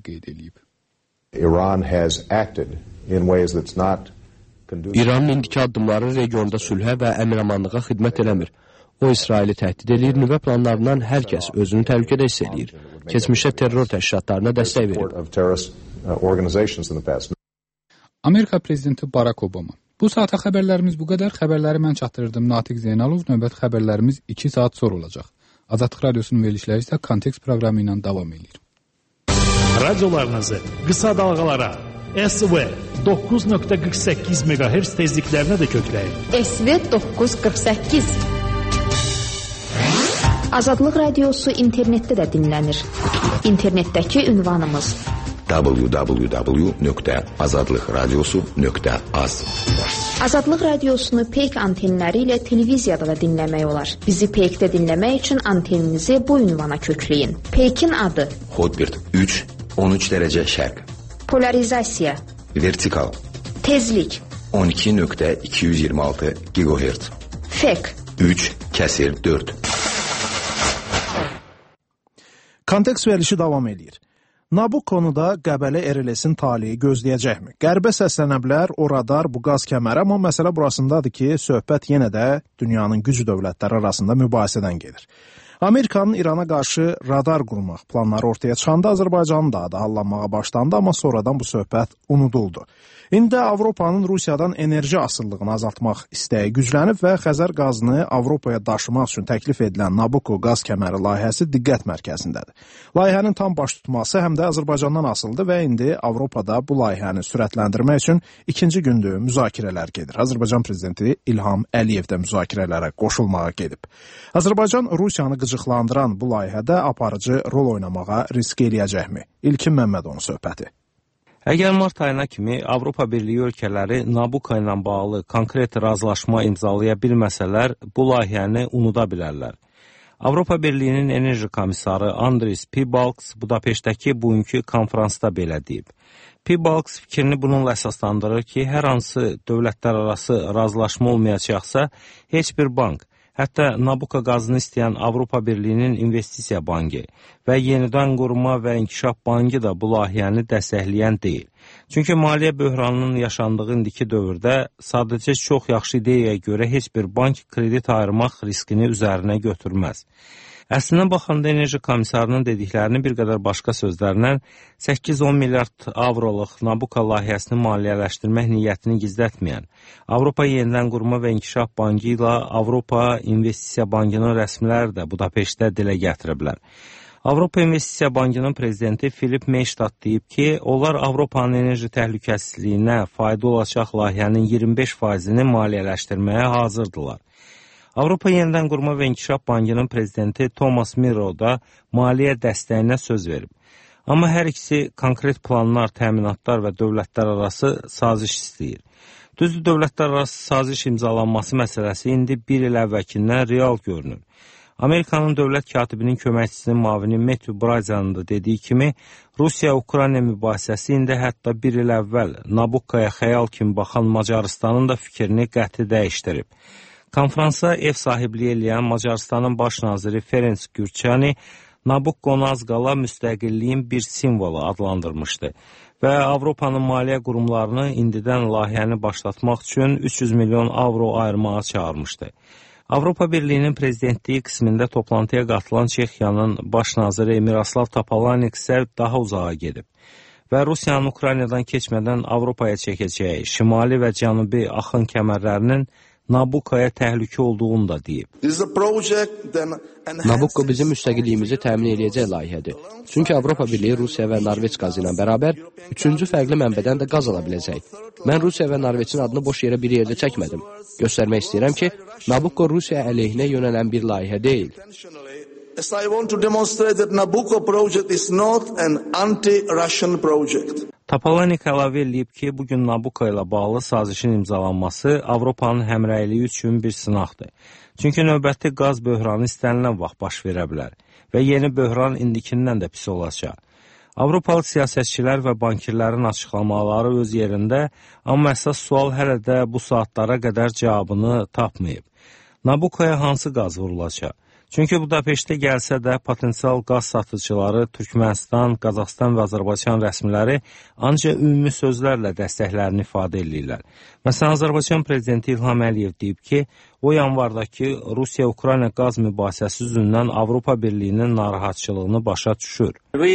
qeyd edib. İranın indiki addımları regionda sülhə və əmin-amanlığa xidmət eləmir. O, İsraili təhdid edir, nüvə planlarından hər kəs özünü təhlükədə hiss edir. Keçmişdə terror təşkilatlarına dəstək verib. Amerika prezidenti Barack Obama. Bu saata xəbərlərimiz bu qədər. Xəbərləri mən çatdırırdım. Natiq Zeynalov. Növbət xəbərlərimiz 2 saat sonra olacaq. Azadlıq Radiosunun verilişləri isə Kontekst proqramı ilə davam edir. Radiolarınızı qısa dalğalara SV 9.48 MHz tezliklərinə də kökləyin. SV 948. Azadlıq Radiosu internetdə də dinlənir. İnternetdəki ünvanımız www.azadlıqradiosu.az. Azadlıq Radiosunu peyk antenləri ilə televiziyada da dinləmək olar. Bizi peykdə dinləmək üçün anteninizi bu ünvana kökləyin. Peykin adı Hotbird 3, 13 dərəcə şərq. Polarizasiya. Vertikal. Tezlik. 12.226 GHz. Fek. 3/4. Kontekst verilişi davam edir. Nabukonu da Qəbələ RLS-in taliyi gözləyəcəkmi? Qərbə səslənə bilər, o radar, bu qaz kəməri, amma məsələ burasındadır ki, söhbət yenə də dünyanın güclü dövlətləri arasında mübahisədən gedir. Amerikanın İrana qarşı radar qurmaq planları ortaya çıxanda Azərbaycanın da adı hallanmağa başlandı, amma sonradan bu söhbət unuduldu. İndi Avropanın Rusiyadan enerji asıllığını azaltmaq istəyi güclənib və Xəzər qazını Avropaya daşımaq üçün təklif edilən Nabucco qaz kəməri layihəsi diqqət mərkəzindədir. Layihənin tam baş tutması həm də Azərbaycandan asılıdır və indi Avropada bu layihəni sürətləndirmək üçün ikinci gündür müzakirələr gedir. Azərbaycan prezidenti İlham Əliyev də müzakirələrə qoşulmağa gedib. Azərbaycan Rusiyanı qıcıqlandıran bu layihədə aparıcı rol oynamağa risk eləyəcəkmi? İlkin Məmmədovun söhbəti. Əgər mart ayına kimi Avropa Birliyi ölkələri Nabucco ilə bağlı konkret razılaşma imzalaya bilməsələr, bu layihəni unuda bilərlər. Avropa Birliyinin enerji komissarı Andris Piebalgs Budapeştdəki bugünkü konfransda belə deyib. Piebalgs fikrini bununla əsaslandırır ki, hər hansı dövlətlərarası razılaşma olmayacaqsa, heç bir bank, hətta Nabucco qazını istəyən Avropa Birliyinin investisiya bankı və yenidən qurma və inkişaf bankı da bu layihəni dəstəkləyən deyil. Çünki maliyyə böhranının yaşandığı indiki dövrdə sadəcə çox yaxşı ideyaya görə heç bir bank kredit ayırmaq riskini üzərinə götürməz. Əslində baxanda enerji komissarının dediklərini bir qədər başqa sözlərlə 8-10 milyard avroluq Nabucco layihəsini maliyyələşdirmək niyyətini gizlətməyən, Avropa Yenidən Qurma və İnkişaf Bankı ilə Avropa İnvestisiya Bankının rəsmiləri də Budapeştdə dilə gətiriblər. Avropa İnvestisiya Bankının prezidenti Filip Meştat deyib ki, onlar Avropanın enerji təhlükəsizliyinə fayda olacaq layihənin 25%-ni maliyyələşdirməyə hazırdılar. Avropa Yenidən Qurma və İnkişaf Bankının prezidenti Thomas Miro da maliyyə dəstəyinə söz verib. Amma hər ikisi konkret planlar, təminatlar və dövlətlərarası saziş istəyir. Düzdür, dövlətlərarası saziş imzalanması məsələsi indi bir il əvvəlkindən real görünür. Amerikanın dövlət katibinin köməkçisinin mavini Matthew Bryzanın da dediyi kimi, Rusiya-Ukrayna mübahisəsi indi hətta bir il əvvəl Nabucco'ya xəyal kimi baxan Macarıstanın da fikrini qəti dəyişdirib. Konfransa ev sahibliyi eləyən Macarıstanın baş naziri Ferenc Gürçani Nabucco'nu az qala müstəqilliyin bir simvolu adlandırmışdı və Avropanın maliyyə qurumlarını indidən layihəni başlatmaq üçün 300 milyon avro ayırmağa çağırmışdı. Avropa Birliyinin prezidentliyi qismində toplantıya qatılan Çexiyanın baş naziri Miroslav Topolanek isə daha uzağa gedib və Rusiyanın Ukraynadan keçmədən Avropaya çəkəcəyi şimali və cənubi axın kəmərlərinin Nabucco'ya təhlükə olduğunu da deyib. Nabucco bizim müstəqilliyimizi təmin edəcək layihədir. Çünki Avropa Birliyi Rusiya və Norveç qazı ilə bərabər üçüncü fərqli mənbədən də qaz ala biləcək. Mən Rusiya və Norveçin adını boş yerə bir yerdə çəkmədim. Göstərmək istəyirəm ki, Nabucco Rusiya əleyhinə yönələn bir layihə deyil. I want to demonstrate that Nabucco project is not an anti-Russian project. Topolanek əlavə edib ki, bugün Nabucco ilə bağlı sazişin imzalanması Avropanın həmrəyliyi üçün bir sınaqdır. Çünki növbəti qaz böhranı istənilən vaxt baş verə bilər və yeni böhran indikindən də pis olacaq. Avropalı siyasətçilər və bankirlərin açıqlamaları öz yerində, amma əsas sual hələ də bu saatlara qədər cavabını tapmayıb. Nabucco'ya hansı qaz vurulacaq? Çünki Budapeştə gəlsə də potensial qaz satıcıları Türkmənistan, Qazaxstan və Azərbaycan rəsmiləri ancaq ümumi sözlərlə dəstəklərini ifadə edirlər. Məsələn, Azərbaycan prezidenti İlham Əliyev deyib ki, o yanvardakı Rusiya-Ukrayna qaz mübahisəsi üzündən Avropa Birliyinin narahatçılığını başa düşür.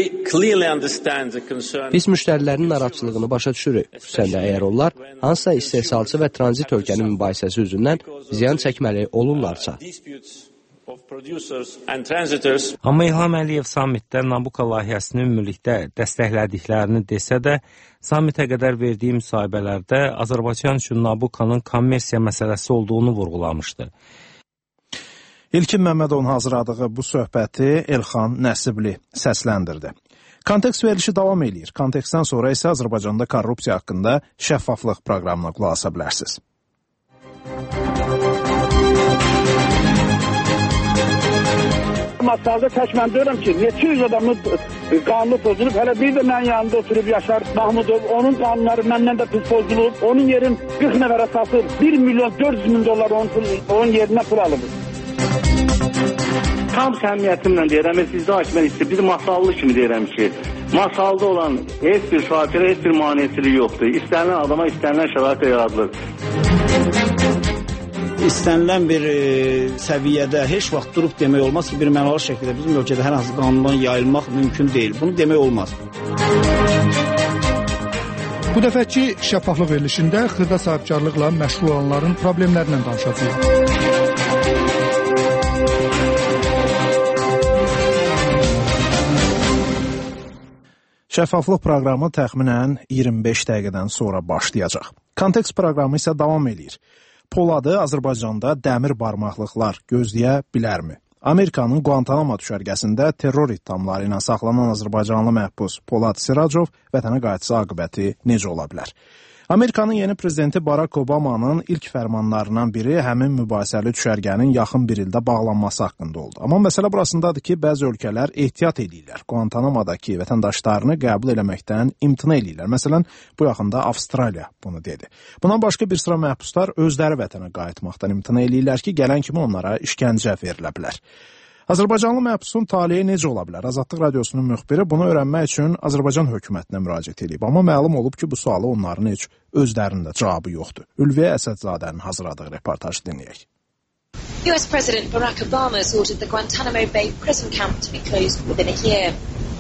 Biz müştərilərin narahatçılığını başa düşürük. Xüsusən də əgər onlar hansısa istehsalçı və tranzit ölkənin mübahisəsi üzündən ziyan çəkməli olurlarsa. Amma İlham Əliyev sammitdə Nabucco layihəsini ümumilikdə dəstəklədiklərini desə də, sammitə qədər verdiyi müsahibələrdə Azərbaycan üçün Nabucco'nun kommersiya məsələsi olduğunu vurğulamışdı. İlkin Məmmədovun hazırladığı bu söhbəti Elxan Nəsibli səsləndirdi. Kontekst verilişi davam edir. Kontekstdən sonra isə Azərbaycanda korrupsiya haqqında şəffaflıq proqramına qulaq asa bilərsiniz. Masalda tək mən deyirəm ki, neçə yüz adamın qanunu pozulub, hələ bir də mənim yanında oturub Yaşar Mahmudov, onun qanunları məndən də pis pozulub, onun yerin 40 nəfərə satıb, 1 milyon 400 min dollar onun yerinə pul alıb. Tam səmimiyyətimlə deyirəm, sizdə hakimən istəyir, biz masallı kimi deyirəm ki, masalda olan heç bir şahitlərə, heç bir maneçiliyi yoxdur. İstənilən adama, istənilən şəraitə yaradılır. İstənilən bir səviyyədə heç vaxt durub demək olmaz ki, bir mənalı şəkildə bizim ölkədə hər hansı qanundan yayılmaq mümkün deyil. Bunu demək olmaz. Bu dəfəki şəffaflıq verilişində xırda sahibkarlıqla məşğul olanların problemlərindən danışacağıq. Şəffaflıq proqramı təxminən 25 dəqiqədən sonra başlayacaq. Kontekst proqramı isə davam edir. Poladı Azərbaycanda dəmir barmaqlıqlar gözləyə bilərmi? Amerikanın Guantanamo düşərgəsində terror ittihamları ilə saxlanan Azərbaycanlı məhbus Polad Siracov vətənə qayıtsa aqibəti necə ola bilər? Amerikanın yeni prezidenti Barack Obamanın ilk fərmanlarından biri həmin mübahisəli düşərgənin yaxın bir ildə bağlanması haqqında oldu. Amma məsələ burasındadır ki, bəzi ölkələr ehtiyat edirlər. Guantanamo'dakı vətəndaşlarını qəbul eləməkdən imtina edirlər. Məsələn, bu yaxında Avstraliya bunu dedi. Bundan başqa bir sıra məhbuslar özləri vətənə qayıtmaqdan imtina edirlər ki, gələn kimi onlara işgəncə verilə bilər. Azərbaycanlı məhbusun taleyi necə ola bilər? Azadlıq Radiosunun müxbiri bunu öyrənmək üçün Azərbaycan hökumətinə müraciət edib. Amma məlum olub ki, bu sualı onların heç özlərində cavabı yoxdur. Ülviyə Əsədzadənin hazırladığı reportajı dinləyək. US President Barack Obama has ordered the Guantanamo Bay prison camp to be closed within a year.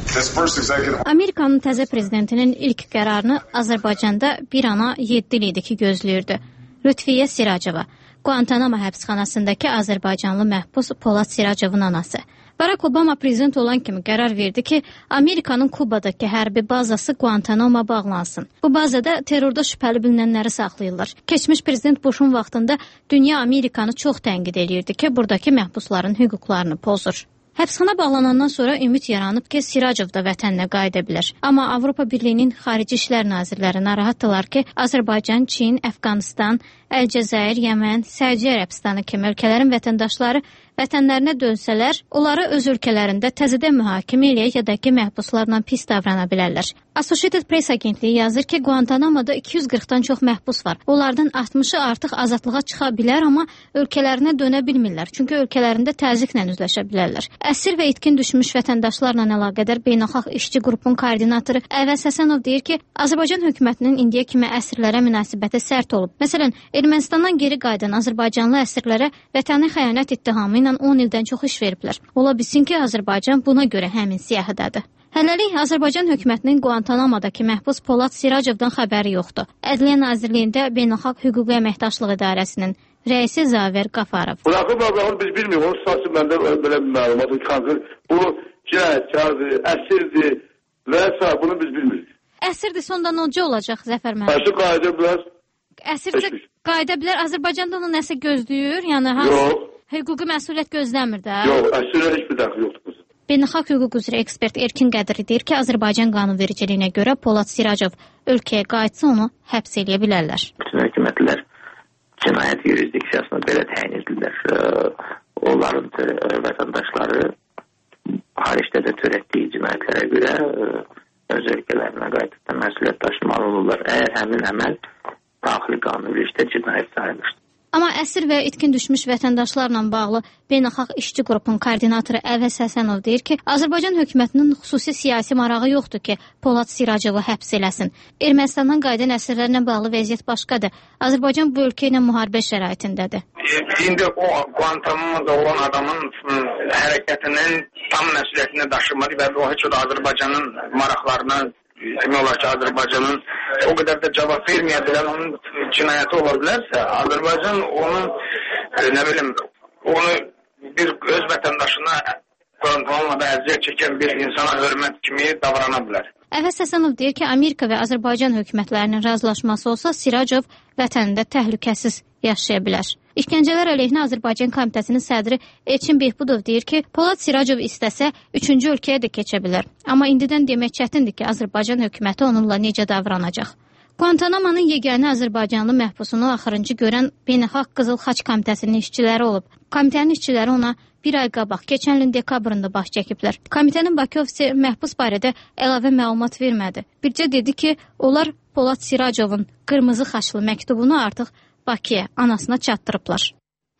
Amerikanın təzə prezidentinin ilk qərarını Azərbaycanda bir ana 7 il idi ki, gözləyirdi. Lütfiyyə Siracova, Guantanamo həbsxanasındakı Azərbaycanlı məhbus Polad Siracovun anası. Barack Obama prezident olan kimi qərar verdi ki, Amerikanın Kubadakı hərbi bazası Guantanamo bağlansın. Bu bazada terrorda şübhəli bilinənləri saxlayırlar. Keçmiş prezident Bush'un vaxtında dünya Amerikanı çox tənqid edirdi ki, buradakı məhbusların hüquqlarını pozur. Həbsxana bağlanandan sonra ümid yaranıb ki, Siracov da vətəninə qayıda bilər. Amma Avropa Birliyinin Xarici İşlər Nazirləri narahatdılar ki, Azərbaycan, Çin, Əfqanistan, Əlcəzair, Yəmən, Səudiyyə Ərəbistanı kimi ölkələrin vətəndaşları vətənlərinə dönsələr, onları öz ölkələrində təzədən mühakimə eləyək ya da ki, məhbuslarla pis davrana bilərlər. Associated Press agentliyi yazır ki, Guantanamo'da 240-dan çox məhbus var. Onlardan 60-ı artıq azadlığa çıxa bilər, amma ölkələrinə dönə bilmirlər. Çünki ölkələrində təzyiqlə üzləşə bilərlər. Əsir və itkin düşmüş vətəndaşlarla əlaqədar beynəlxalq işçi qrupun koordinatoru Əvəz Həsənov deyir ki, Azərbaycan hökumətinin indiyə kimi əsirlərə münasibəti sərt olub. Məsələn, Ermənistandan geri qayıdan Azərbaycanlı əsirlərə vətəni xəyanət ittihamı ilə 10 ildən çox iş veriblər. Ola bilsin ki, Azərbaycan buna görə həmin siyahıdadır. Hələlik Azərbaycan hökumətinin Guantanamo'dakı məhbus Polad Siracovdan xəbəri yoxdur. Ədliyyə Nazirliyində Beynəlxalq Hüquq və Əməkdaşlıq İdarəsinin rəisi Zaver Qafarov. Bıraxıb adamı biz bilmirik, onun tutası məndə belə bir məlumat var. Bu cinayətkardır, əsirdir və s. bunu biz bilmirik. Əsirdir, sonda necə olacaq Zəfər müəllim? Əsir qayıda bilər. Əsircə qayıda bilər, Azərbaycanda onu nəsə gözləyir? Yəni yox. Hüquqi məsuliyyət gözləmir də? Yox, əsirlə heç bir dəxli yoxdur. Beynəlxalq hüquq üzrə ekspert Erkin Qədiri deyir ki, Azərbaycan qanunvericiliyinə görə Polad Siracov ölkəyə qayıtsa onu həbs eləyə bilərlər. Bütün hökumətlər cinayət yurisdiksiyasını belə təyin edirlər. Onların vətəndaşları xaricdə də törətdiyi cinayətlərə görə öz ölkələrinə qayıtdıqda məsuliyyət daşımalı olurlar. Əgər həmin əməl daxili qanunvericilikdə cinayət sayılmışdır. Amma əsir və itkin düşmüş vətəndaşlarla bağlı Beynəlxalq İşçi Qrupun koordinatoru Əvəz Həsənov deyir ki, Azərbaycan hökumətinin xüsusi siyasi marağı yoxdur ki, Polad Siracovu həbs eləsin. Ermənistandan qayıdan əsirlərlə bağlı vəziyyət başqadır. Azərbaycan bu ölkə ilə müharibə şəraitindədir. İndi o Guantanamo-da olan adamın hərəkətinin tam məsuliyyətini daşımadı və o heç o da Azərbaycanın maraqlarına demək olar ki, Azərbaycanın o qədər də cavab verməyə bilən onun cinayəti ola bilərsə, Azərbaycan onu, nə bilim, onu bir öz vətəndaşına Guantanamo-da əziyyət çəkən bir insana hörmət kimi davrana bilər. Əvəz Həsənov deyir ki, Amerika və Azərbaycan hökumətlərinin razılaşması olsa, Siracov vətənində təhlükəsiz yaşaya bilər. İşgəncələr əleyhinə Azərbaycan Komitəsinin sədri Elçin Behbudov deyir ki, Polad Siracov istəsə 3-cü ölkəyə də keçə bilər. Amma indidən demək çətindir ki, Azərbaycan hökuməti onunla necə davranacaq. Guantanamo'nun yeganə Azərbaycanlı məhbusunu axırıncı görən Beynəlxalq Qızıl Xaç Komitəsinin işçiləri olub. Komitənin işçiləri ona bir ay qabaq, keçən ilin dekabrında baş çəkiblər. Komitənin Bakı ofisi məhbus barədə əlavə məlumat vermədi. Bircə dedi ki, onlar Polad Siracovun qırmızı xaçlı məktubunu artıq Bakıya, anasına çatdırıblar.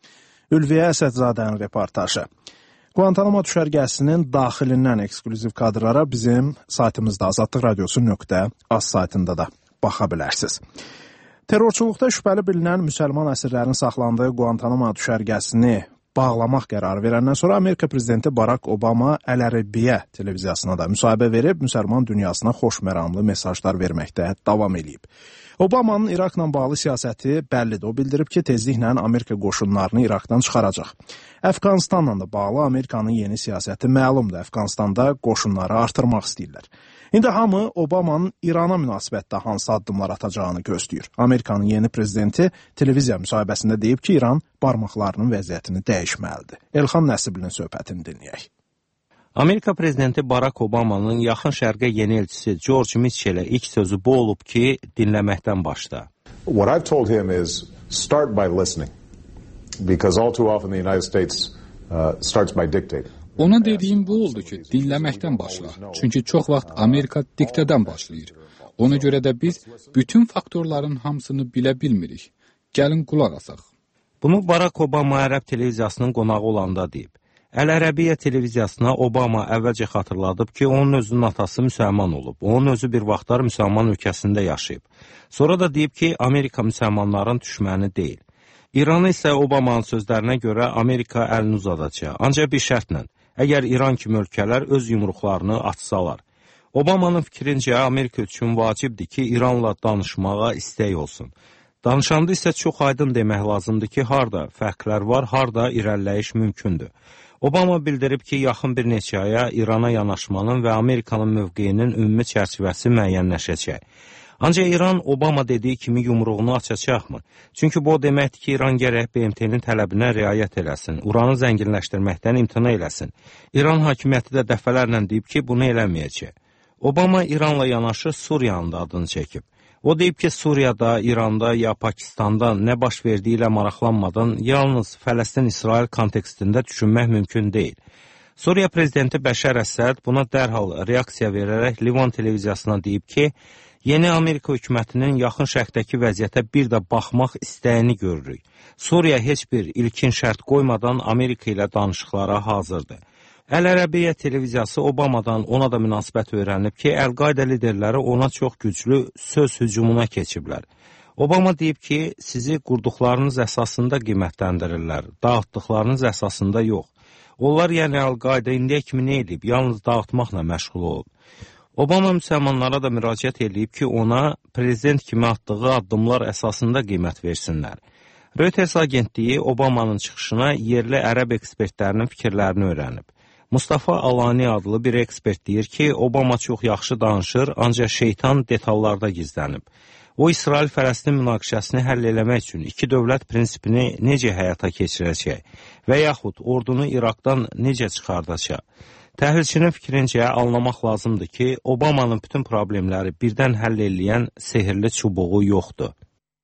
Ülviyə Əsədzadənin reportajı. Guantanamo düşərgəsinin daxilindən eksklüziv kadrlara bizim saytımızda azadlıqradiosu.az saytında da baxa bilərsiniz. Terrorçuluqda şübhəli bilinən müsəlman əsirlərin saxlandığı Guantanamo düşərgəsini bağlamaq qərarı verəndən sonra Amerika prezidenti Barack Obama Əl Ərəbiyyə televiziyasına da müsahibə verib, müsəlman dünyasına xoşməramlı mesajlar verməkdə davam edib. Obamanın İraqla bağlı siyasəti bəllidir. O bildirib ki, tezliklə Amerika qoşunlarını İraqdan çıxaracaq. Əfqanistanla da bağlı Amerikanın yeni siyasəti məlumdur. Əfqanistanda qoşunları artırmaq istəyirlər. İndi hamı Obamanın İrana münasibətdə hansı addımlar atacağını gözləyir. Amerikanın yeni prezidenti televiziya müsahibəsində deyib ki, İran barmaqlarının vəziyyətini dəyişməlidir. Elxan Nəsiblinin söhbətini dinləyək. Amerika prezidenti Barack Obama'nın yaxın şərqə yeni elçisi George Mitchell'ə ilk sözü bu olub ki, dinləməkdən başla. What I've told him is start by listening. Because all too often the United States starts by dictating. Ona dediyim bu oldu ki, dinləməkdən başla. Çünki çox vaxt Amerika diktədən başlayır. Ona görə də biz bütün faktorların hamısını bilə bilmirik. Gəlin qulaq asaq. Bunu Barack Obama Ərəb televiziyasının qonağı olanda deyib. Əl Ərəbiyyə televiziyasına Obama əvvəlcə xatırladıb ki, onun özünün atası müsəlman olub. Onun özü bir vaxtlar müsəlman ölkəsində yaşayıb. Sonra da deyib ki, Amerika müsəlmanların düşməni deyil. İranı isə Obamanın sözlərinə görə Amerika əlini uzadacaq. Ancaq bir şərtlə, əgər İran kimi ölkələr öz yumruqlarını açsalar. Obamanın fikrincə Amerika üçün vacibdir ki, İranla danışmağa istək olsun. Danışanda isə çox aydın demək lazımdır ki, harda fərqlər var, harda irəliləyiş mümkündür. Obama bildirib ki, yaxın bir neçə aya İrana yanaşmanın və Amerikanın mövqeyinin ümumi çərçivəsi müəyyənləşəcək. Ancaq İran Obama dediyi kimi yumruğunu açacaqmı? Çünki bu o deməkdir ki, İran gərək BMT-nin tələbinə riayət eləsin, uranı zənginləşdirməkdən imtina eləsin. İran hakimiyyəti də dəfələrlə deyib ki, bunu eləməyəcək. Obama İranla yanaşı Suriyanın da adını çəkib. O deyib ki, Suriyada, İranda ya Pakistanda nə baş verdiyi ilə maraqlanmadan yalnız Fələstin-İsrail kontekstində düşünmək mümkün deyil. Suriya prezidenti Bəşər Əsəd buna dərhal reaksiya verərək Livan televiziyasına deyib ki, yeni Amerika hökumətinin yaxın şərqdəki vəziyyətə bir də baxmaq istəyini görürük. Suriya heç bir ilkin şərt qoymadan Amerika ilə danışıqlara hazırdır. Əl Ərəbiyyə televiziyası Obamadan ona da münasibət öyrənib ki, Əl-Qayda liderləri ona çox güclü söz hücumuna keçiblər. Obama deyib ki, sizi qurduqlarınız əsasında qiymətləndirirlər, dağıtdıqlarınız əsasında yox. Onlar, yəni Əl-Qayda indiyə kimi nə edib, yalnız dağıtmaqla məşğul olub. Obama müsəlmanlara da müraciət edib ki, ona prezident kimi atdığı addımlar əsasında qiymət versinlər. Reuters agentliyi Obamanın çıxışına yerli ərəb ekspertlərinin fikirlərini öyrənib. Mustafa Alani adlı bir ekspert deyir ki, Obama çox yaxşı danışır, ancaq şeytan detallarda gizlənib. O, İsrail-Fələstin münaqişəsini həll eləmək üçün iki dövlət prinsipini necə həyata keçirəcək və yaxud ordunu İraqdan necə çıxardacaq. Təhlilçinin fikrincə anlamaq lazımdır ki, Obamanın bütün problemləri birdən həll eləyən sehirli çubuğu yoxdur.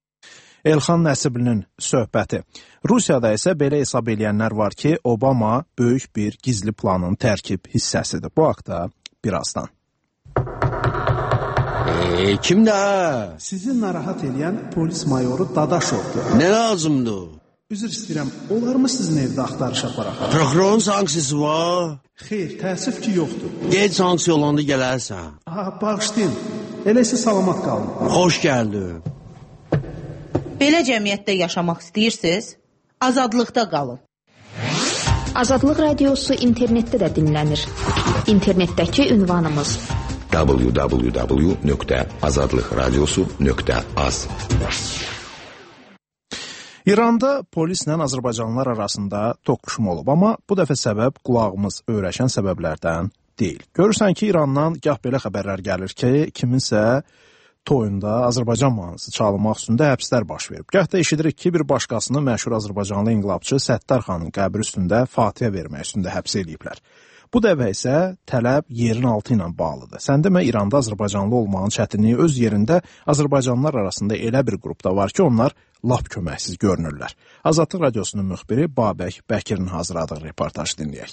Elxan Nəsiblinin söhbəti. Rusiyada isə belə hesab eləyənlər var ki, Obama böyük bir gizli planın tərkib hissəsidir. Bu haqda birazdan. Kimdə? Sizi narahat edən polis mayoru Dadaşovdur. Nə lazımdır? Üzr istəyirəm, olarmı sizin evdə axtarış aparaq? Prokurorun sanksiyası var. Xeyr, təəssüf ki, yoxdur. Gec sanksiya olanda gələrsən. Bağışlayın, elə isə salamat qalın. Xoş gəldin. Belə cəmiyyətdə yaşamaq istəyirsiniz? Azadlıqda qalın. Azadlıq radiosu internetdə də dinlənir. İnternetdəki ünvanımız www.azadlıqradiosu.az. İranda polislə Azərbaycanlılar arasında toqquşma olub, amma bu dəfə səbəb qulağımız öyrəşən səbəblərdən deyil. Görürsən ki, İrandan gah belə xəbərlər gəlir ki, kiminsə toyunda Azərbaycan mahnısı çalınmaq üstündə həbslər baş verib. Gah da eşidirik ki, bir başqasını məşhur Azərbaycanlı inqilabçı Səttar xanın qəbri üstündə Fatihə vermək üstündə həbs ediblər. Bu dəfə isə tələb yerin altı ilə bağlıdır. Sən demə, İranda Azərbaycanlı olmağın çətinliyi öz yerində Azərbaycanlılar arasında elə bir qrupda var ki, onlar lap köməksiz görünürlər. Azadlıq radiosunun müxbiri Babək Bəkirin hazırladığı reportajı dinləyək.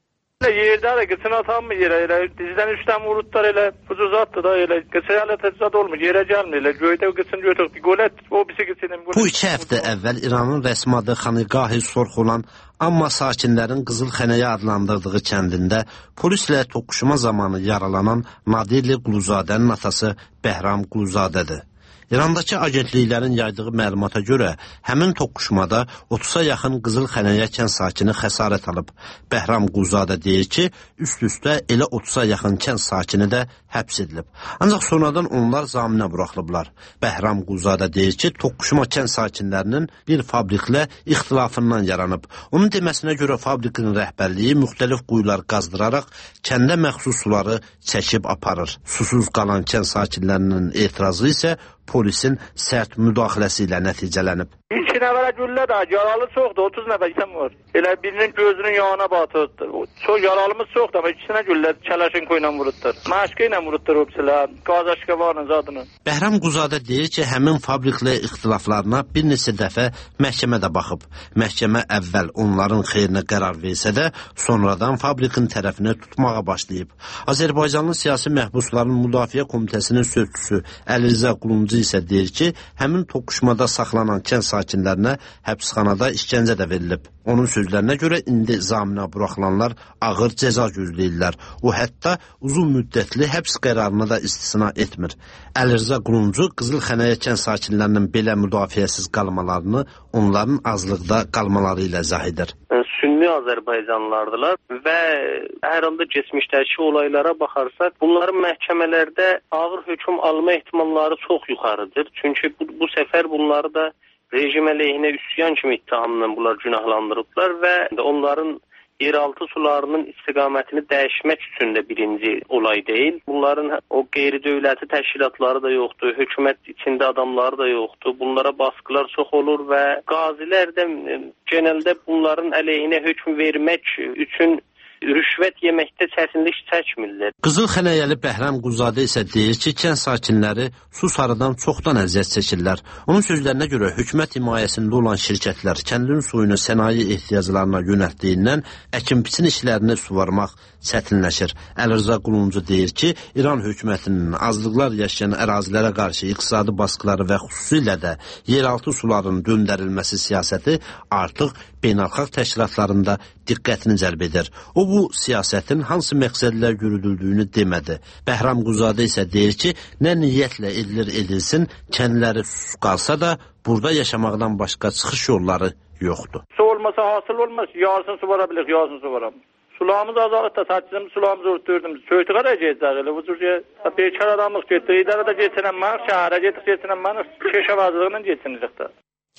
Yerdə də qıçın atanmır yerə, elə dizdən üçdən vurutlar elə fuzuzatdır da, elə qıçı hələ təcizat olmur, yerə gəlmir, elə göydə qıçın götürüb, qolət, o birisi qıçının. Bu 2 həftə əvvəl İranın rəsmi adı Xaniqah-ı Sorx olan, amma sakinlərin Qızıl Xənəyə adlandırdığı kəndində polislə toqquşma zamanı yaralanan Nadirli Quluzadənin atası Bəhram Quluzadədir. İrandakı agentliklərin yaydığı məlumata görə həmin toqquşmada 30-a yaxın Qızıl Xənəyə kənd sakini xəsarət alıb. Bəhram Quluzadə deyir ki, üst-üstə elə 30-a yaxın kənd sakini də həbs edilib. Ancaq sonradan onlar zaminə buraxılıblar. Bəhram Quluzadə deyir ki, toqquşma kənd sakinlərinin bir fabriklə ixtilafından yaranıb. Onun deməsinə görə fabrikin rəhbərliyi müxtəlif quyular qazdıraraq kəndə məxsus suları çəkib aparır. Susuz qalan kənd sakinlərinin etirazı isə polisin sərt müdaxiləsi ilə nəticələnib. 2 nəfərə güllə də, yaralı çoxdur, 30 nəfər insan var. Elə birinin gözünün yağına batırdır. Çox yaralımız çoxdur, amma 2 güllə Çələşenko ilə vurutdur. Məşqə ilə vurutdur hepsilər, qazaşqa varın zadını. Bəhram Quluzadə deyir ki, həmin fabriklə ixtilaflarına bir neçə dəfə məhkəmə də baxıb. Məhkəmə əvvəl onların xeyrinə qərar versə də, sonradan fabrikin tərəfini tutmağa başlayıb. Azərbaycanlı siyasi məhbusların müdafiə komitəsinin sözçüsü Əlirza Quluncu isə deyir ki, həmin toqquşmada saxlanan kənd sakinlərinə həbsxanada işgəncə də verilib. Onun sözlərinə görə indi zaminə buraxılanlar ağır cəza gözləyirlər. O hətta uzun müddətli həbs qərarını da istisna etmir. Əlirza Quluncu Qızıl Xənəyə kənd sakinlərinin belə müdafiəsiz qalmalarını onların azlıqda qalmaları ilə izah edir. Sünni Azərbaycanlılardılar və hər halda keçmişdəki olaylara baxarsaq, bunların məhkəmələrdə ağır hökm alma ehtimalları çox yuxarıdır. Çünki bu səfər bunları da rejim əleyhinə üsyan kimi ittihamla bunlar günahlandırıblar və onların yeraltı sularının istiqamətini dəyişmək üçün də birinci olay deyil. Bunların o qeyri-dövləti təşkilatları da yoxdur, hökumət içində adamları da yoxdur. Bunlara baskılar çox olur və qazilər də genəldə bunların əleyhinə hökm vermək üçün rüşvət yeməkdə çətinlik çəkmirlər. Qızıl Xənəyəli Bəhram Quluzadə isə deyir ki, kənd sakinləri su sarıdan çoxdan əziyyət çəkirlər. Onun sözlərinə görə hökumət himayəsində olan şirkətlər kəndin suyunu sənaye ehtiyaclarına yönəltdiyindən əkin-biçin işlərini suvarmaq çətinləşir. Əlirza Quluncu deyir ki, İran hökumətinin azlıqlar yaşayan ərazilərə qarşı iqtisadi baskıları və xüsusilə də yeraltı suların döndərilməsi siyasəti artıq beynəlxalq təşkilatlarında diqqətini cəlb edir. O bu siyasətin hansı məqsədlə yürüdüldüyünü demədi. Bəhram Quluzadə isə deyir ki, nə niyyətlə edilsin, kəndləri susuz qalsa da burada yaşamaqdan başqa çıxış yolları yoxdur. Su olmasa hasıl olmaz, yarısını su vara bilir, yarısını su varam. Sularımız azaldı da, saçımız sularımızı örtürdüm. Söğütüqə də gedəcək, elə bu cür bekar adamlıq getdi. İdarədə geçinənmək, şəhərə geçinənmək, keşə vazılığıyla geçinirik də.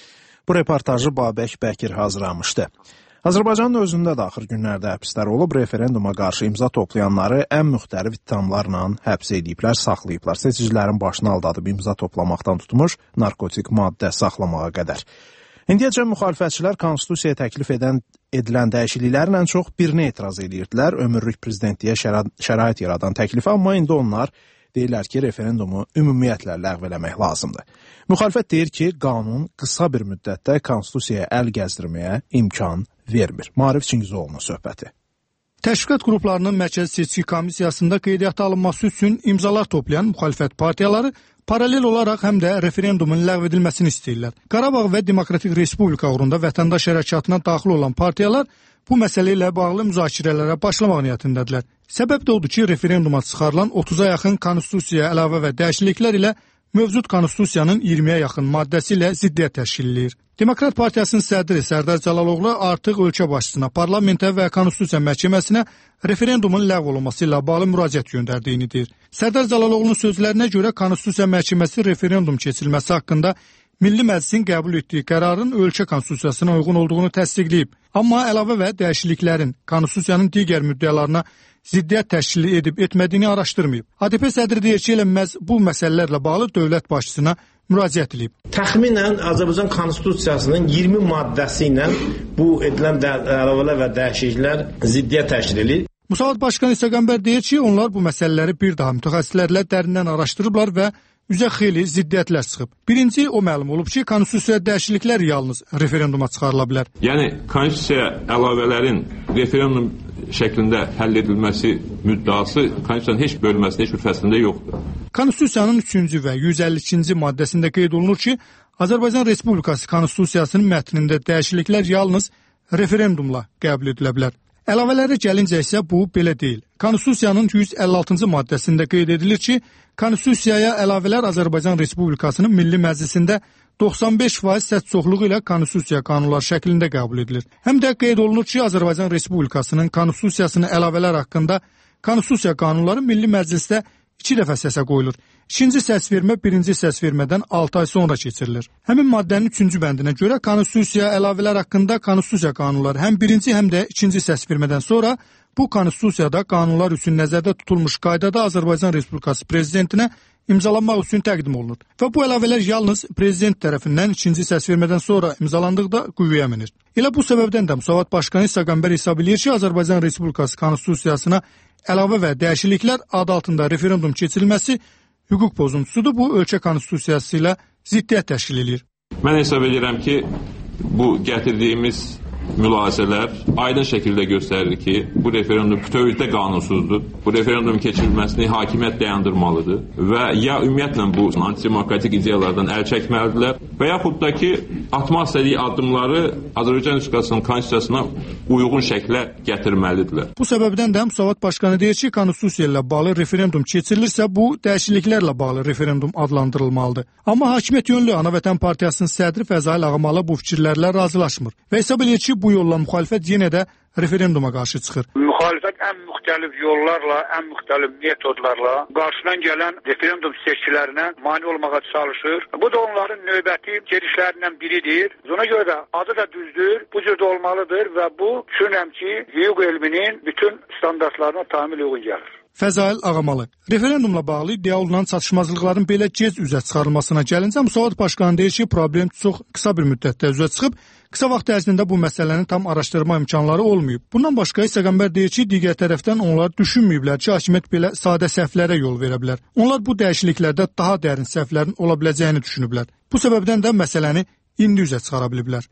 Bu reportajı Babək Bəkir hazırlamışdı. Azərbaycanın özündə də axır günlərdə həbslər olub, referenduma qarşı imza toplayanları ən müxtəlif ittihamlarla həbs ediblər, saxlayıblar. Seçicilərin başını aldadıb imza toplamaqdan tutmuş, narkotik maddə saxlamağa qədər. İndiyəcən müxalifətçilər konstitusiyaya təklif edilən dəyişikliklərin ən çox birini etiraz edirdilər, ömürlük prezidentliyə şərait yaradan təklifi, amma indi onlar deyirlər ki, referendumu ümumiyyətlə ləğv eləmək lazımdır. Müxalifət deyir ki, qanun qısa bir müddətdə konstitusiyaya əl gəzdirməyə imkan vermir. Maarif Çingizoğlu'nun söhbəti. Təşviqat qruplarının Mərkəzi Seçki Komissiyasında qeydiyyata alınması üçün imzalar toplayan müxalifət partiyaları paralel olaraq həm də referendumun ləğv edilməsini istəyirlər. Qarabağ və Demokratik Respublika uğrunda vətəndaş hərəkatına daxil olan partiyalar bu məsələ ilə bağlı müzakirələrə başlamaq niyyətindədirlər. Səbəb də odur ki, referenduma çıxarılan 30-a yaxın konstitusiyaya əlavə və dəyişikliklər ilə mövcud konstitusiyanın 20-yə yaxın maddəsi ilə ziddiyyət təşkil edir. Demokrat Partiyasının sədri Sərdar Cəlaloğlu artıq ölkə başçısına, parlamentə və Konstitusiya Məhkəməsinə referendumun ləğv olunması ilə bağlı müraciət göndərdiyini deyir. Sərdar Cəlaloğlu'nun sözlərinə görə Konstitusiya Məhkəməsi referendum keçirilməsi haqqında Milli Məclisin qəbul etdiyi qərarın ölkə konstitusiyasına uyğun olduğunu təsdiqləyib. Amma əlavə və dəyişikliklərin konstitusiyanın digər müddəalarına ziddiyyət təşkil edib etmədiyini araşdırmayıb. ADP sədri deyir ki, elə məhz bu məsələlərlə bağlı dövlət başçısına müraciət edib. Təxminən Azərbaycan Konstitusiyasının 20 maddəsi ilə bu edilən əlavələr və dəyişikliklər ziddiyyət təşkil edir. Müsavat Başqanı Səqənbər deyir ki, onlar bu məsələləri bir daha mütəxəssislərlə dərindən araşdırıblar və üzə xeyli ziddiyyətlər çıxıb. Birinci o məlum olub ki, konstitusiyaya dəyişikliklər yalnız referenduma çıxarıla bilər. Yəni konstitusiyaya əlavələrin referendum şəklində həll edilməsi müddəası konstitusiyanın heç bölməsində, heç bir fəslində yoxdur. Konstitusiyanın 3-cü və 152-ci maddəsində qeyd olunur ki, Azərbaycan Respublikası Konstitusiyasının mətnində dəyişikliklər yalnız referendumla qəbul edilə bilər. Əlavələrə gəlincə isə bu belə deyil. Konstitusiyanın 156-cı maddəsində qeyd edilir ki, Konstitusiyaya əlavələr Azərbaycan Respublikasının Milli Məclisində 95% səs çoxluğu ilə konstitusiya qanunları şəklində qəbul edilir. Həm də qeyd olunur ki, Azərbaycan Respublikasının konstitusiyasına əlavələr haqqında konstitusiya qanunları Milli Məclisdə 2 dəfə səsə qoyulur. İkinci səsvermə birinci səsvermədən 6 ay sonra keçirilir. Həmin maddənin 3-cü bəndinə görə konstitusiyaya əlavələr haqqında konstitusiya qanunları həm birinci, həm də ikinci səsvermədən sonra bu konstitusiyada qanunlar üçün nəzərdə tutulmuş qaydada Azərbaycan Respublikası prezidentinə imzalanmaq üçün təqdim olunur. Və bu əlavələr yalnız prezident tərəfindən ikinci səsvermədən sonra imzalandıqda qüvvəyə minir. Elə bu səbəbdən də Müsavat Başqanı Səqənbər hesab edir ki, Azərbaycan Respublikası konstitusiyasına əlavə və dəyişikliklər adı altında referendum keçirilməsi hüquq pozuntusudur. Bu ölkə konstitusiyası ilə ziddiyyət təşkil edir. Mən hesab edirəm ki, bu gətirdiyimiz mülahizələr aydın şəkildə göstərir ki, bu referendum bütövlükdə qanunsuzdur. Bu referendum keçirilməsini hakimiyyət dayandırmalıdır və ya ümumiyyətlə bu antidemokratik ideyalardan əl çəkməlidirlər və yaxud da ki, atmaq istədiyi addımları Azərbaycan Respublikasının konstitusiyasına uyğun şəklə gətirməlidirlər. Bu səbəbdən də Müsavat Başqanı deyir ki, konstitusiya ilə bağlı referendum keçirilirsə, bu dəyişikliklərlə bağlı referendum adlandırılmalıdır. Amma hakimiyyət yönlü Anavətən Partiyasının sədri Fəzail Ağamalı bu fikirlərlə razılaşmır və hesab edir ki, bu yolla müxalifət yenə də referenduma qarşı çıxır. Müxalifət ən müxtəlif yollarla, ən müxtəlif metodlarla qarşıdan gələn referendum seçkilərinə mane olmağa çalışır. Bu da onların növbəti gedişlərindən biridir. Ona görə də adı da düzdür, bu cür də olmalıdır və bu düşünürəm ki, hüquq elminin bütün standartlarına tamamilə uyğun gəlir. Fəzail Ağamalı. Referendumla bağlı iddia olunan çatışmazlıqların belə gec üzə çıxarılmasına gəlincə Müsavat Başqanı deyir ki, problem çox qısa bir müddətdə üzə çıxıb, qısa vaxt ərzində bu məsələni tam araşdırma imkanları olmayıb. Bundan başqa Səqənbər deyir ki, digər tərəfdən onlar düşünməyiblər ki, hakimiyyət belə sadə səhvlərə yol verə bilər. Onlar bu dəyişikliklərdə daha dərin səhvlərin ola biləcəyini düşünüblər. Bu səbəbdən də məsələni indi üzə çıxara biliblər.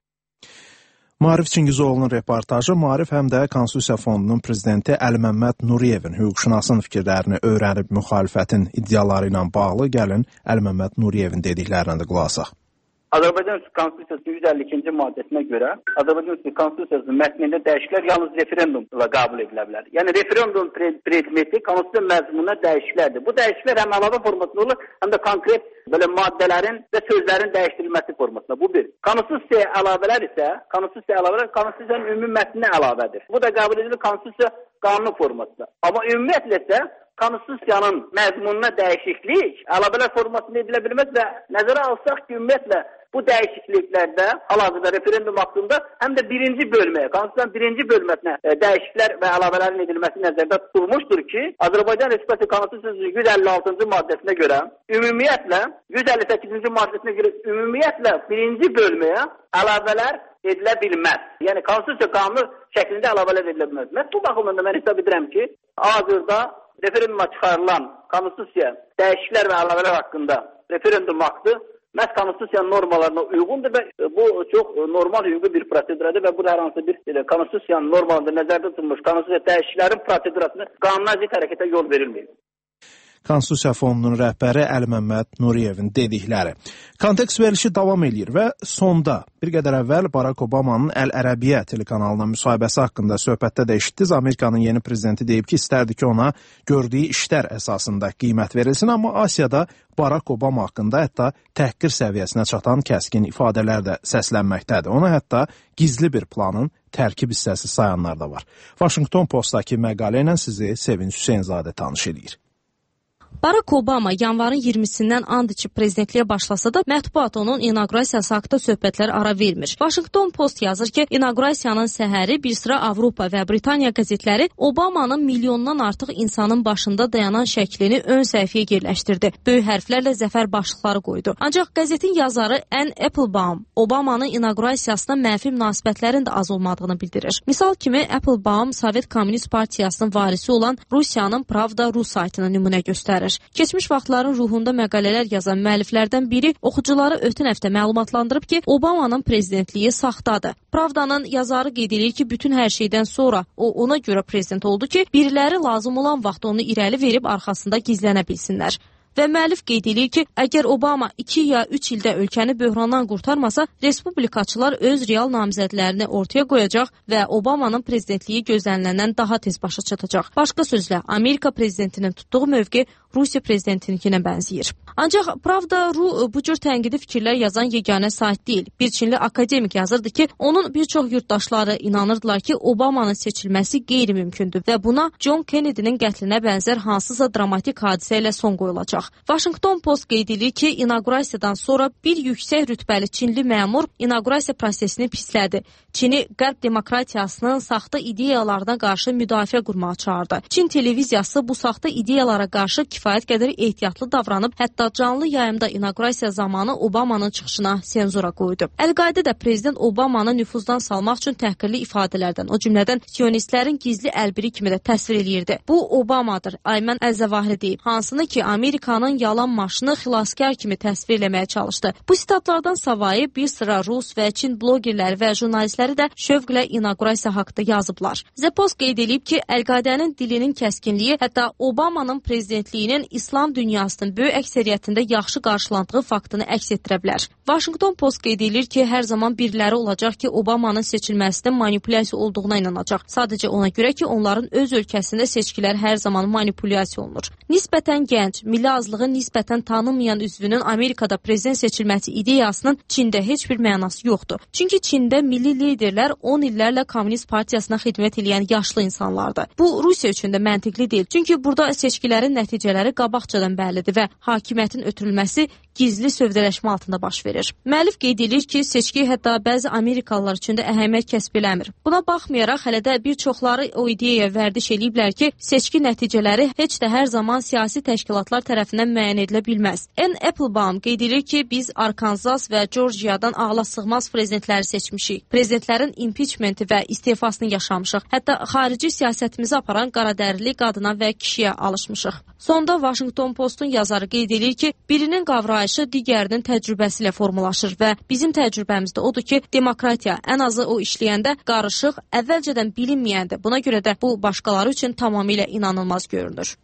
Maarif Çingizoğlu'nun reportajı Maarif həm də Konstitusiya Fondunun prezidenti Əliməmməd Nuriyevin hüquqşünasın fikirlərini öyrənib müxalifətin iddiaları ilə bağlı gəlin Əliməmməd Nuriyevin dediklərinə də qulaq asaq. Azərbaycan Konstitusiyasının 152-ci maddəsinə görə Azərbaycan Konstitusiyasının mətnində dəyişikliklər yalnız referendumla qəbul edilə bilər. Yəni referendum predmeti konstitusiya məzmununa dəyişikliklərdir. Bu dəyişikliklər həm əlavə formasında olur, həm də konkret belə maddələrin və sözlərin dəyişdirilməsi formasında. Bu bir. Konstitusiyaya əlavələr isə konstitusiyanın ümumi mətninə əlavədir. Bu da qəbul edilir konstitusiya qanunu formasında. Amma ümumiyyətlə isə konstitusiyanın məzmununa dəyişiklik əlavələr formasında edilə bilməz və nəzərə alsaq ki, ümumiyyətlə bu dəyişikliklərdə hal-hazırda referendum haqqında həm də birinci bölməyə, konstitusiyanın birinci bölməsinə dəyişikliklər və əlavələrin edilməsi nəzərdə tutulmuşdur ki, Azərbaycan Respublikası Konstitusiyasının 156-cı maddəsinə görə ümumiyyətlə 158-ci maddəsinə görə ümumiyyətlə birinci bölməyə əlavələr edilə bilməz. Yəni konstitusiya qanunu şəklində əlavələr edilə bilməz. Mən bu baxımdan da mən hesab edirəm ki, hazırda referenduma çıxarılan konstitusiya dəyişikliklər və əlavələr haqqında referendum aktı məhz konstitusiyanın normalarına uyğundur və bu çox normal hüquqi bir proseduradır və bu da hər hansı bir konstitusiyanın normalında nəzərdə tutulmuş konstitusiya dəyişikliklərin prosedurasını qanuna zidd hərəkətə yol verilməyib. Konstitusiya Fondunun rəhbəri Əli Məmməd Nuriyevin dedikləri. Kontekst verilişi davam edir və sonda bir qədər əvvəl Barack Obamanın Əl-Ərəbiyyə telekanalına müsahibəsi haqqında söhbətdə də eşitdiniz. Amerikanın yeni prezidenti deyib ki, istərdi ki, ona gördüyü işlər əsasında qiymət verilsin, amma Asiyada Barack Obama haqqında hətta təhqir səviyyəsinə çatan kəskin ifadələr də səslənməkdədir. Ona hətta gizli bir planın tərkib hissəsi sayanlar da var. Washington Postdakı məqalə ilə sizi Sevinç Hüseynzadə tanış edir. Barack Obama yanvarın 20-sindən and içib prezidentliyə başlasa da mətbuat onun inaugurasiyası haqqında söhbətlər ara vermir. Washington Post yazır ki, inaugurasiyanın səhəri bir sıra Avropa və Britaniya qəzetləri Obamanın milyondan artıq insanın başında dayanan şəklini ön səhifəyə yerləşdirdi. Böyük hərflərlə zəfər başlıqları qoydu. Ancaq qəzetin yazarı Ann Applebaum Obamanın inaugurasiyasına mənfi münasibətlərin də az olmadığını bildirir. Misal kimi Applebaum Sovet Komünist Partiyasının varisi olan Rusiyanın Pravda Rus saytını nümunə göstərir. Keçmiş vaxtların ruhunda məqalələr yazan müəlliflərdən biri oxucuları ötən həftə məlumatlandırıb ki, Obamanın prezidentliyi saxtadır. Pravdanın yazarı qeyd edir ki, bütün hər şeydən sonra o ona görə prezident oldu ki, biriləri lazım olan vaxt onu irəli verib arxasında gizlənə bilsinlər. Və müəllif qeyd edir ki, əgər Obama 2 ya 3 ildə ölkəni böhrandan qurtarmasa, respublikaçılar öz real namizədlərini ortaya qoyacaq və Obamanın prezidentliyi gözləniləndən daha tez başa çatacaq. Başqa sözlə, Amerika prezidentinin tutduğu mövqe Rusiya prezidentininkinə bənzəyir. Ancaq Pravda.ru bu cür tənqidi fikirlər yazan yeganə sayt deyil. Bir Çinli akademik yazırdı ki, onun bir çox yurttaşları inanırdılar ki, Obamanın seçilməsi qeyri-mümkündür və buna John Kennedy'nin qətlinə bənzər hansısa dramatik hadisə ilə son qoyulacaq. Washington Post qeyd edir ki, inaugurasiyadan sonra bir yüksək rütbəli Çinli məmur inaugurasiya prosesini pislədi. Çini qərb demokratiyasının saxta ideyalarına qarşı müdafiə qurmağa çağırdı. Çin televiziyası bu saxta ideyalara qarşı kifayət qədər ehtiyatlı davranıb, hətta canlı yayımda inaugurasiya zamanı Obamanın çıxışına senzura qoydu. Əl-Qaidə də prezident Obamanı nüfuzdan salmaq üçün təhqirli ifadələrdən, o cümlədən sionistlərin gizli əlbiri kimi də təsvir eləyirdi. Bu Obamadır, Ayman Əl-Zəvahiri deyib, hansını ki Amerikanın yalan maşını xilaskar kimi təsvir eləməyə çalışdı. Bu sitatlardan savayı bir sıra Rus və Çin blogerləri və jurnalistləri də şövqlə inaugurasiya haqqında yazıblar. The Post qeyd edib ki, Əl-Qaidənin dilinin kəskinliyi hətta Obamanın prezidentliyinin İslam dünyasının böyük əksəriyyətində yaxşı qarşılandığı faktını əks etdirə bilər. Washington Post qeyd edir ki, hər zaman biriləri olacaq ki, Obamanın seçilməsində manipulyasiya olduğuna inanacaq. Sadəcə ona görə ki, onların öz ölkəsində seçkilər hər zaman manipulyasiya olunur. Nisbətən gənc, milli azlığı nisbətən tanınmayan üzvünün Amerikada prezident seçilməsi ideyasının Çində heç bir mənası yoxdur. Çünki Çində milli liderlər 10 illərlə Komünist Partiyasına xidmət edən yaşlı insanlardır. Bu Rusiya üçün də məntiqli deyil. Çünki burada seçkilərin nəticələri qabaqcadan bəllidir və hakimiyyətin ötürülməsi gizli sövdələşmə altında baş verir. Müəllif qeyd edir ki, seçki hətta bəzi Amerikalılar üçün də əhəmiyyət kəsb eləmir. Buna baxmayaraq hələ də bir çoxları o ideyaya vərdiş eləyiblər ki, seçki nəticələri heç də hər zaman siyasi təşkilatlar tərəfindən müəyyən edilə bilməz. Ann Applebaum qeyd edir ki, biz Arkansas və Georgiyadan ağla sığmaz prezidentləri seçmişik. Prezidentlərin impeachmenti və istefasını yaşamışıq. Hətta xarici siyasətimizi aparan qaradərili qadına və kişiyə alışmışıq. Sonda Washington Postun yazarı qeyd edir ki, birinin qavrayışı digərinin təcrübəsi ilə formalaşır və bizim təcrübəmizdə odur ki, demokratiya ən azı o işləyəndə qarışıq, əvvəlcədən bilinməyəndir. Buna görə də bu başqaları üçün tamamilə inanılmaz görünür.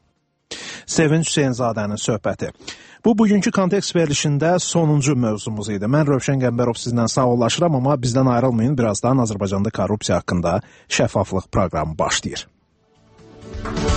Sevinç Hüseynzadənin söhbəti. Bu, bugünkü kontekst verilişində sonuncu mövzumuz idi. Mən Rövşən Qəmbərov sizdən sağollaşıram, amma bizdən ayrılmayın. Birazdan Azərbaycanda korrupsiya haqqında şəffaflıq proqramı başlayır.